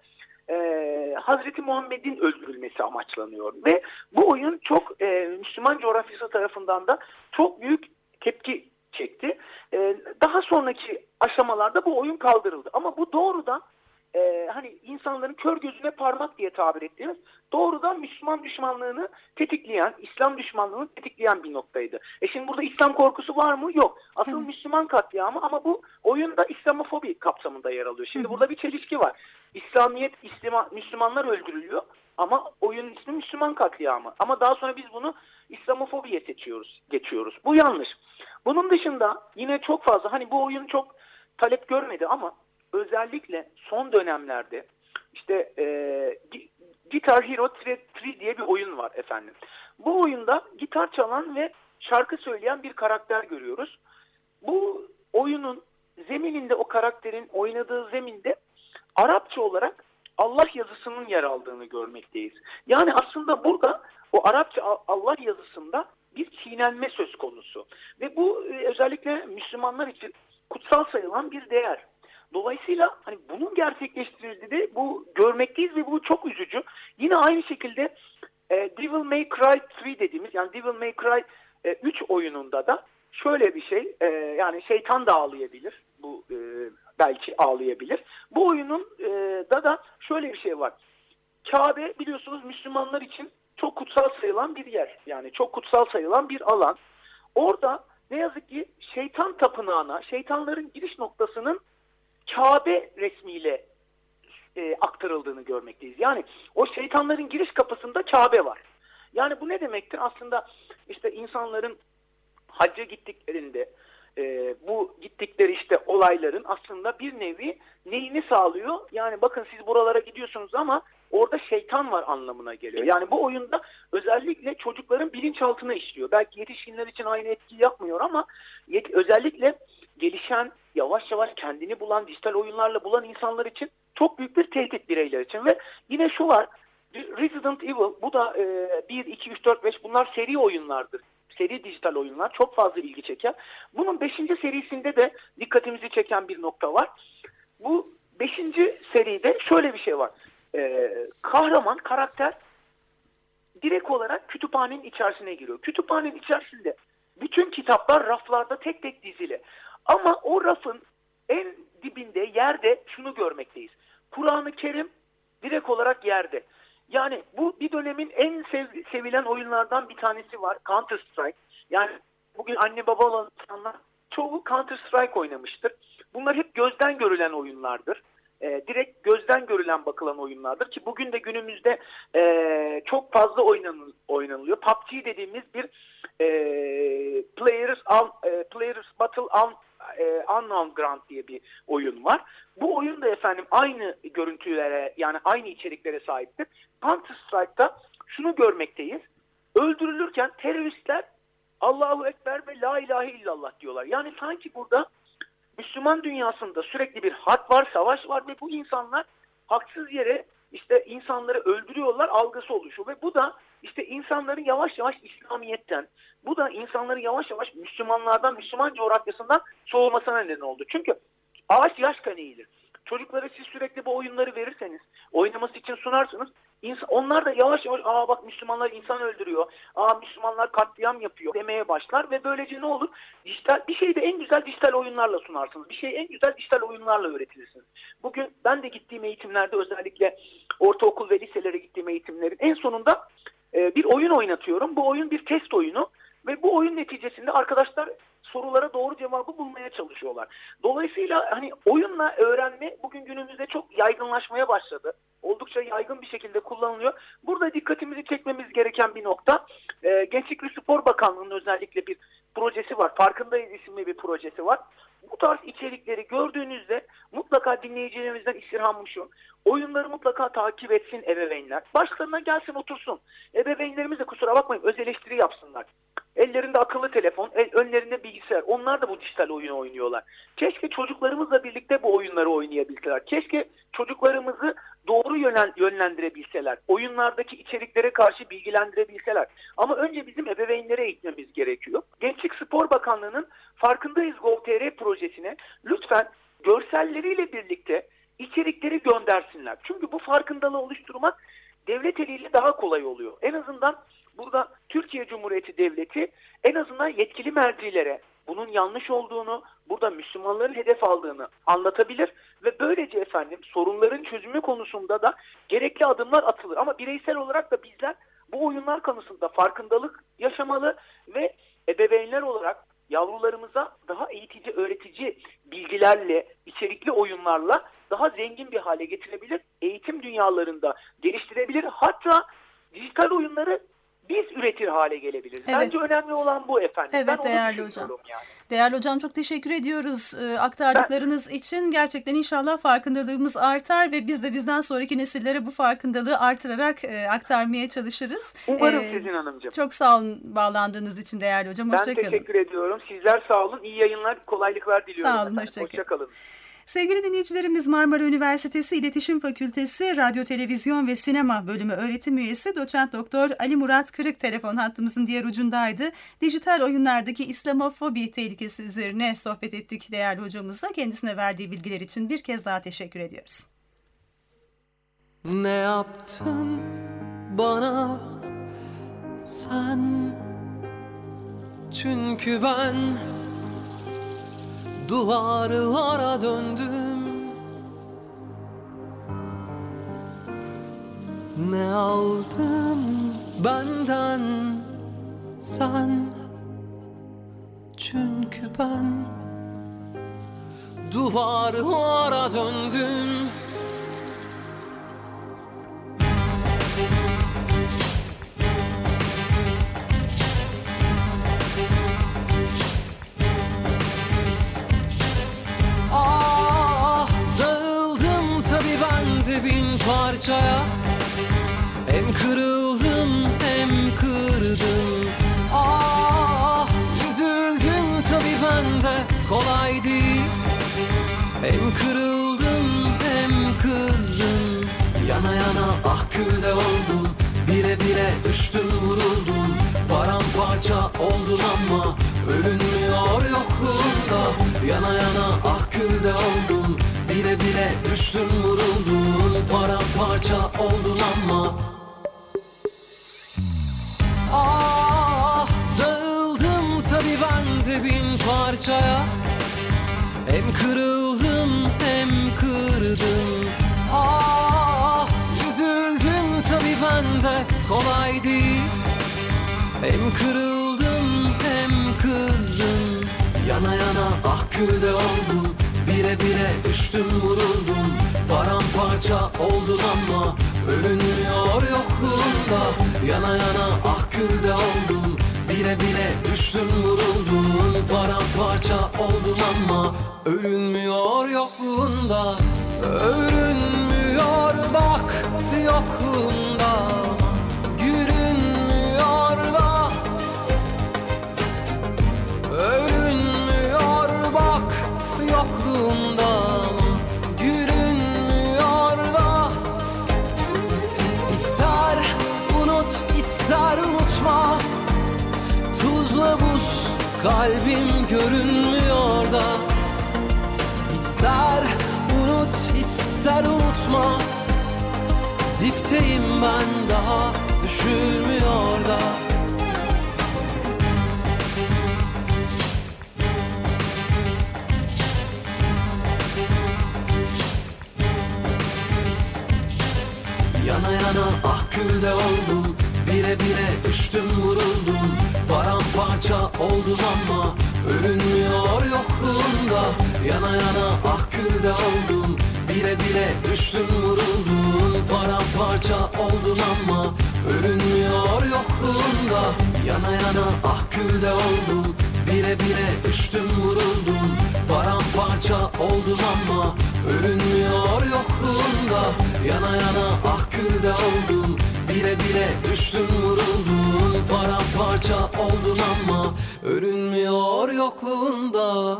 e, Hazreti Muhammed'in öldürülmesi amaçlanıyor ve bu oyun çok e, Müslüman coğrafyası tarafından da çok büyük tepki çekti. E, daha sonraki aşamalarda bu oyun kaldırıldı ama bu doğrudan Ee, hani insanların kör gözüne parmak diye tabir ettiğimiz doğrudan Müslüman düşmanlığını tetikleyen, İslam düşmanlığını tetikleyen bir noktaydı. E şimdi burada İslam korkusu var mı? Yok. Asıl evet. Müslüman katliamı, ama bu oyunda İslamofobi kapsamında yer alıyor. Şimdi burada bir çelişki var. İslamiyet, İslima, Müslümanlar öldürülüyor ama oyunun ismi Müslüman katliamı. Ama daha sonra biz bunu İslamofobiye seçiyoruz, geçiyoruz. Bu yanlış. Bunun dışında yine çok fazla, hani bu oyun çok talep görmedi ama özellikle son dönemlerde işte e, Guitar Hero üç diye bir oyun var efendim. Bu oyunda gitar çalan ve şarkı söyleyen bir karakter görüyoruz. Bu oyunun zemininde, o karakterin oynadığı zeminde Arapça olarak Allah yazısının yer aldığını görmekteyiz. Yani aslında burada o Arapça Allah yazısında bir çiğnenme söz konusu. Ve bu özellikle Müslümanlar için kutsal sayılan bir değer. Dolayısıyla hani bunun gerçekleştirildiği de bu görmekteyiz ve bu çok üzücü. Yine aynı şekilde e, Devil May Cry üç dediğimiz, yani Devil May Cry e, üç oyununda da şöyle bir şey, e, yani şeytan da ağlayabilir, bu e, belki ağlayabilir. Bu oyunun e, da da şöyle bir şey var. Kabe biliyorsunuz Müslümanlar için çok kutsal sayılan bir yer, yani çok kutsal sayılan bir alan. Orada ne yazık ki şeytan tapınağına, şeytanların giriş noktasının Kabe resmiyle e, aktarıldığını görmekteyiz. Yani o şeytanların giriş kapısında Kabe var. Yani bu ne demektir? Aslında işte insanların hacca gittiklerinde e, bu gittikleri işte olayların aslında bir nevi neyini sağlıyor? Yani bakın siz buralara gidiyorsunuz ama orada şeytan var anlamına geliyor. Yani bu oyunda özellikle çocukların bilinçaltına işliyor. Belki yetişkinler için aynı etkiyi yapmıyor ama yet- özellikle gelişen, yavaş yavaş kendini bulan, dijital oyunlarla bulan insanlar için çok büyük bir tehdit, bireyler için. Ve yine şu var, Resident Evil, bu da e, bir, iki, üç, dört, beş, bunlar seri oyunlardır. Seri dijital oyunlar çok fazla ilgi çeken. Bunun beşinci serisinde de dikkatimizi çeken bir nokta var. Bu beşinci seride şöyle bir şey var. E, kahraman, karakter direkt olarak kütüphanenin içerisine giriyor. Kütüphanenin içerisinde bütün kitaplar raflarda tek tek dizili. Ama o rafın en dibinde, yerde şunu görmekteyiz. Kur'an-ı Kerim direkt olarak yerde. Yani bu bir dönemin en sev- sevilen oyunlardan bir tanesi var. Counter Strike. Yani bugün anne baba olan insanlar çoğu Counter Strike oynamıştır. Bunlar hep gözden görülen oyunlardır. Ee, direkt gözden görülen bakılan oyunlardır ki bugün de günümüzde e, çok fazla oynanıl- oynanılıyor. P U B G dediğimiz bir e, Players, un, e, Players Battle un, e, Unknown Ground diye bir oyun var. Bu oyun da efendim aynı görüntülere, yani aynı içeriklere sahiptir. Counter Strike'da şunu görmekteyiz. Öldürülürken teröristler Allahu Ekber ve La İlahe illallah diyorlar. Yani sanki burada Müslüman dünyasında sürekli bir harp var, savaş var ve bu insanlar haksız yere işte insanları öldürüyorlar algısı oluşuyor. Ve bu da işte insanların yavaş yavaş İslamiyet'ten, bu da insanların yavaş yavaş Müslümanlardan, Müslüman coğrafyasından soğumasına neden oldu. Çünkü ağaç yaş kaneğidir. Çocuklara siz sürekli bu oyunları verirseniz, oynaması için sunarsanız, insan, onlar da yavaş yavaş aa bak Müslümanlar insan öldürüyor, aa Müslümanlar katliam yapıyor demeye başlar ve böylece ne olur? Dijital, bir şeyi de en güzel dijital oyunlarla sunarsınız. Bir şeyi en güzel dijital oyunlarla öğretirsiniz. Bugün ben de gittiğim eğitimlerde, özellikle ortaokul ve liselere gittiğim eğitimlerin en sonunda e, bir oyun oynatıyorum. Bu oyun bir test oyunu ve bu oyun neticesinde arkadaşlar sorulara doğru cevabı bulmaya çalışıyorlar. Dolayısıyla hani oyunla öğrenme bugün günümüzde çok yaygınlaşmaya başladı. Oldukça yaygın bir şekilde kullanılıyor. Burada dikkatimizi çekmemiz gereken bir nokta, e, Gençlik ve Spor Bakanlığı'nın özellikle bir projesi var. Farkındayız isimli bir projesi var. Bu tarz içerikleri gördüğünüzde mutlaka dinleyicilerimizden istirhamım şu: oyunları mutlaka takip etsin ebeveynler. Başlarına gelsin otursun. Ebeveynlerimiz de kusura bakmayın öz eleştiri yapsınlar. Ellerinde akıllı telefon, el, önlerinde bilgisayar. Onlar da bu dijital oyunu oynuyorlar. Keşke çocuklarımızla birlikte bu oyunları oynayabilseler. Keşke çocuklarımızı doğru yönel, yönlendirebilseler. Oyunlardaki içeriklere karşı bilgilendirebilseler. Ama önce bizim ebeveynlere eğitmemiz gerekiyor. Gençlik Spor Bakanlığı'nın Farkındayız Gov.tr projesine lütfen görselleriyle birlikte içerikleri göndersinler. Çünkü bu farkındalığı oluşturmak devlet eliyle daha kolay oluyor. En azından burada Türkiye Cumhuriyeti Devleti en azından yetkili mercilere bunun yanlış olduğunu, burada Müslümanların hedef aldığını anlatabilir ve böylece efendim sorunların çözümü konusunda da gerekli adımlar atılır. Ama bireysel olarak da bizler bu oyunlar konusunda farkındalık yaşamalı ve ebeveynler olarak yavrularımıza daha eğitici, öğretici bilgilerle, içerikli oyunlarla daha zengin bir hale getirebilir, eğitim dünyalarında geliştirebilir. Hatta dijital oyunları biz üretir hale gelebiliriz. Evet. Bence önemli olan bu efendim. Evet ben değerli hocam. Yani. Değerli hocam çok teşekkür ediyoruz e, aktardıklarınız ben... için. Gerçekten inşallah farkındalığımız artar ve biz de bizden sonraki nesillere bu farkındalığı artırarak e, aktarmaya çalışırız. Umarım ee, Sezin Hanımcığım. Çok sağ olun bağlandığınız için değerli hocam. Hoşça kalın. Ben teşekkür ediyorum. Sizler sağ olun. İyi yayınlar, kolaylıklar diliyorum. Sağ olun. Hoşça Hoşça kalın. Sevgili dinleyicilerimiz, Marmara Üniversitesi İletişim Fakültesi Radyo, Televizyon ve Sinema Bölümü öğretim üyesi Doçent Doktor Ali Murat Kırık telefon hattımızın diğer ucundaydı. Dijital oyunlardaki İslamofobi tehlikesi üzerine sohbet ettik değerli hocamızla. Kendisine verdiği bilgiler için bir kez daha teşekkür ediyoruz. Ne yaptın bana sen? Çünkü ben duvarlara döndüm. Ne aldın benden sen? Çünkü ben duvarlara döndüm. Bin parçaya hem kırıldım hem kırdım. Ah, üzüldüm tabii ben de, kolay değil. Hem kırıldım hem kızdım. Yana yana ah külde oldum. Bile bile düştüm vuruldum. Paramparça oldum ama ölünmüyor yokluğunda. Yana yana ah külde oldum. Bile bile düştüm vuruldum. Paramparça oldun ama ah, dağıldım tabii ben de bin parçaya. Hem kırıldım hem kırdım. Ah, üzüldüm tabii ben de, kolay değil. Hem kırıldım hem kızdım. Yana yana ah külde oldum. Bile bile düştüm vuruldum. Paramparça oldun ama ölünmüyor yokluğunda. Yana yana ah külde oldum. Bile bile düştüm vuruldum. Paramparça oldun ama ölünmüyor yokluğunda. Örünmüyor bak yokluğunda. Görünmüyor da. Örünmüyor bak yokluğunda, görünmüyor da. İster unut ister görünmüyor da. İster unut ister unutma, dipteyim ben daha düşülmüyor da. Yana yana ah külde oldum, bire bire düştüm vuruldum, paramparça oldum ama örünmüyor yokluğunda. Yana yana ah külde oldum, bire bire düştüm vuruldum, paramparça oldum ama örünmüyor yokluğunda. Yana yana ah külde oldum, bire bire düştüm vuruldum, paramparça oldum ama örünmüyor yokluğunda. Yana yana ah külde oldum, bire bire düştüm vuruldum, paramparça oldum ama örünmüyor yokluğunda.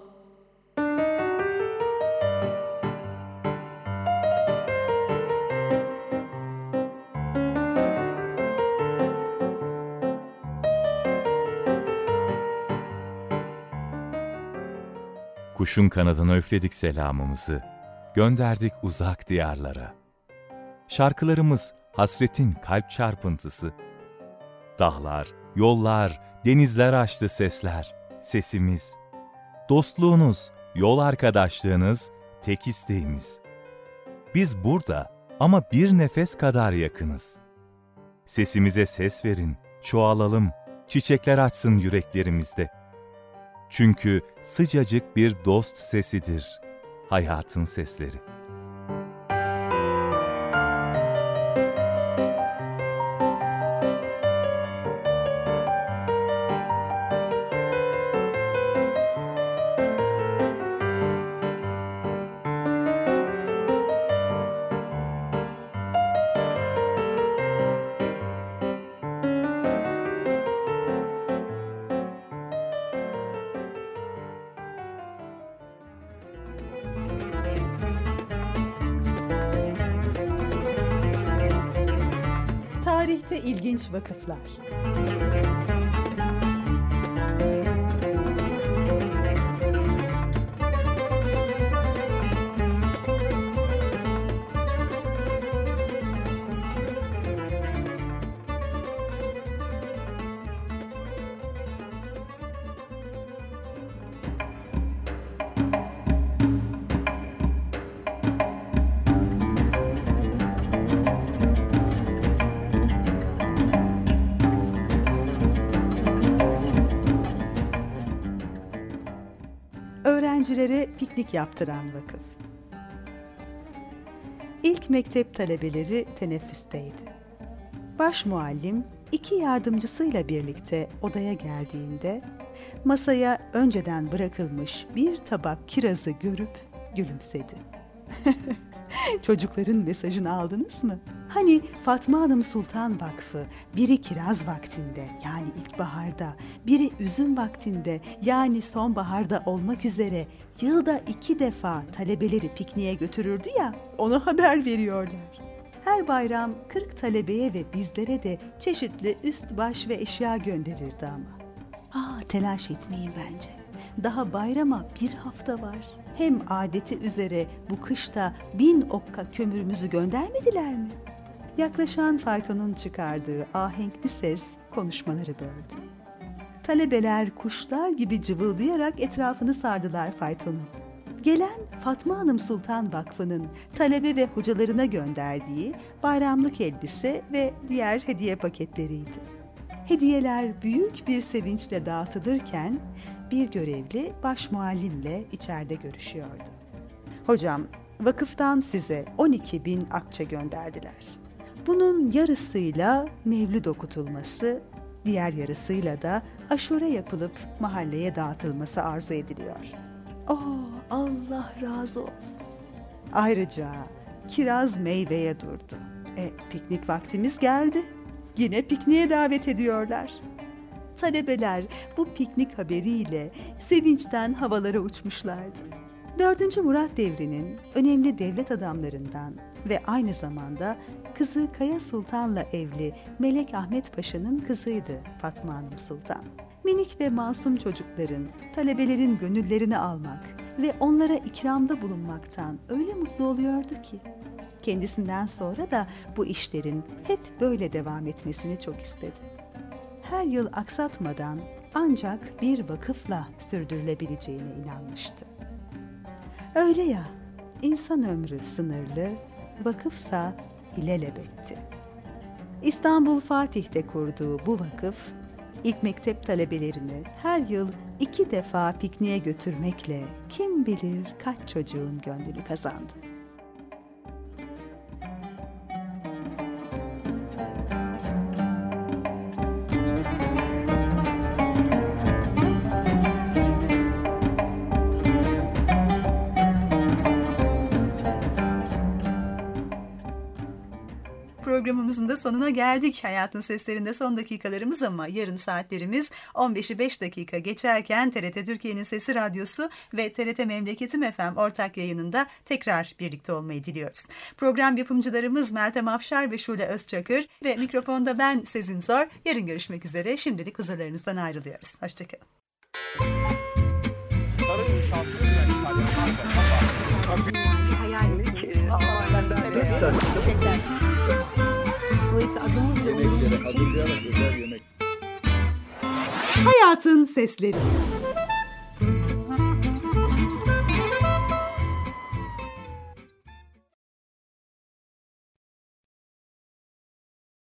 Kuşun kanadına üfledik selamımızı, gönderdik uzak diyarlara. Şarkılarımız hasretin kalp çarpıntısı. Dağlar, yollar, denizler açtı sesler, sesimiz. Dostluğunuz, yol arkadaşlığınız, tek isteğimiz. Biz burada ama bir nefes kadar yakınız. Sesimize ses verin, çoğalalım, çiçekler açsın yüreklerimizde. Çünkü sıcacık bir dost sesidir hayatın sesleri. Tarihte ilginç vakıflar. Öğrencilere piknik yaptıran vakıf. İlk mektep talebeleri teneffüsteydi. Baş muallim iki yardımcısıyla birlikte odaya geldiğinde masaya önceden bırakılmış bir tabak kirazı görüp gülümsedi. Çocukların mesajını aldınız mı? Hani Fatma Hanım Sultan Vakfı biri kiraz vaktinde yani ilkbaharda, biri üzüm vaktinde yani sonbaharda olmak üzere yılda iki defa talebeleri pikniğe götürürdü ya, onu haber veriyorlar. Her bayram kırk talebeye ve bizlere de çeşitli üst baş ve eşya gönderirdi ama. Aa, telaş etmeyin bence. Daha bayrama bir hafta var. Hem adeti üzere bu kışta bin okka kömürümüzü göndermediler mi? Yaklaşan faytonun çıkardığı ahenkli ses konuşmaları böldü. Talebeler kuşlar gibi cıvıldayarak etrafını sardılar faytonun. Gelen Fatma Hanım Sultan Vakfı'nın talebe ve hocalarına gönderdiği bayramlık elbise ve diğer hediye paketleriydi. Hediyeler büyük bir sevinçle dağıtılırken bir görevli baş muallimle içeride görüşüyordu. Hocam, vakıftan size on iki bin akçe gönderdiler. Bunun yarısıyla mevlid okutulması, diğer yarısıyla da aşure yapılıp mahalleye dağıtılması arzu ediliyor. Oh, Allah razı olsun. Ayrıca kiraz meyveye durdu. E, piknik vaktimiz geldi. Yine pikniğe davet ediyorlar. Talebeler bu piknik haberiyle sevinçten havalara uçmuşlardı. dördüncü Murat devrinin önemli devlet adamlarından ve aynı zamanda kızı Kaya Sultan'la evli Melek Ahmet Paşa'nın kızıydı Fatma Hanım Sultan. minik ve masum çocukların, talebelerin gönüllerini almak ve onlara ikramda bulunmaktan öyle mutlu oluyordu ki. Kendisinden sonra da bu işlerin hep böyle devam etmesini çok istedi. Her yıl aksatmadan ancak bir vakıfla sürdürülebileceğine inanmıştı. Öyle ya, insan ömrü sınırlı, vakıfsa ilelebetti. İstanbul Fatih'te kurduğu bu vakıf, ilk mektep talebelerini her yıl iki defa pikniğe götürmekle kim bilir kaç çocuğun gönlünü kazandı. Programımızın da sonuna geldik. Hayatın Seslerinde son dakikalarımız ama yarın saatlerimiz on beşi beş dakika geçerken T R T Türkiye'nin Sesi Radyosu ve T R T Memleketim F M ortak yayınında tekrar birlikte olmayı diliyoruz. Program yapımcılarımız Meltem Afşar ve Şule Özçakır ve mikrofonda ben Sezin Zor. Yarın görüşmek üzere. Şimdilik huzurlarınızdan ayrılıyoruz. Hoşçakalın. Hayal ettiğimiz. Dolayısıyla adımız ve umurumuz için. Hayatın Sesleri.